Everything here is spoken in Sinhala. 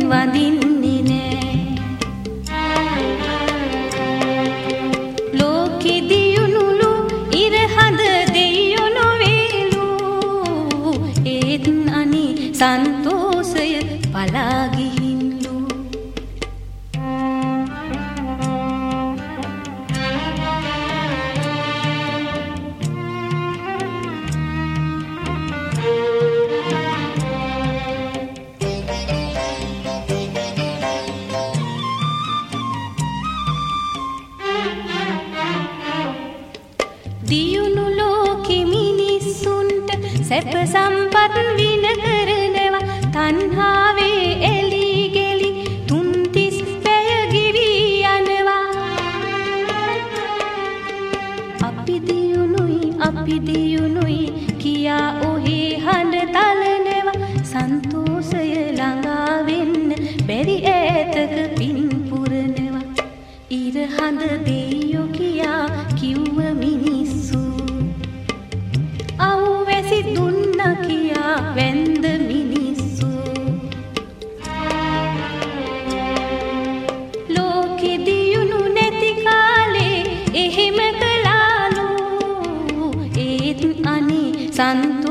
වඳින්නේ නෑ. ලෝකෙ දියුණුලු ඉරහඳ දෙයියෝ නොවේලු. ඒත් අනේ සන්තෝෂය පලා ගිහින්ලු. දියුණු ලෝකෙ මිනිස්සුන්ට සැප සම්පත් වින කරනවා. තණ්හාවේ එලි ගෙලි තුන්තිස් පැය ගිවි යනවා. අපි දියුණුයි කියා ඔහේ හඬ තලනවා. සන්තෝෂය ළඟා වෙන්න බැරි ඈතක පින් පුරනවා. ඉරහඳ දෙයියෝ කියා කිව්ව මිනිස්සු අවුවැසි දුන්න කියා වැන්ද මිනිස්සු. ලෝකෙ දියුණු නැති කාලේ එහෙම කළාලු. ඒත් අනේ සන්තෝෂ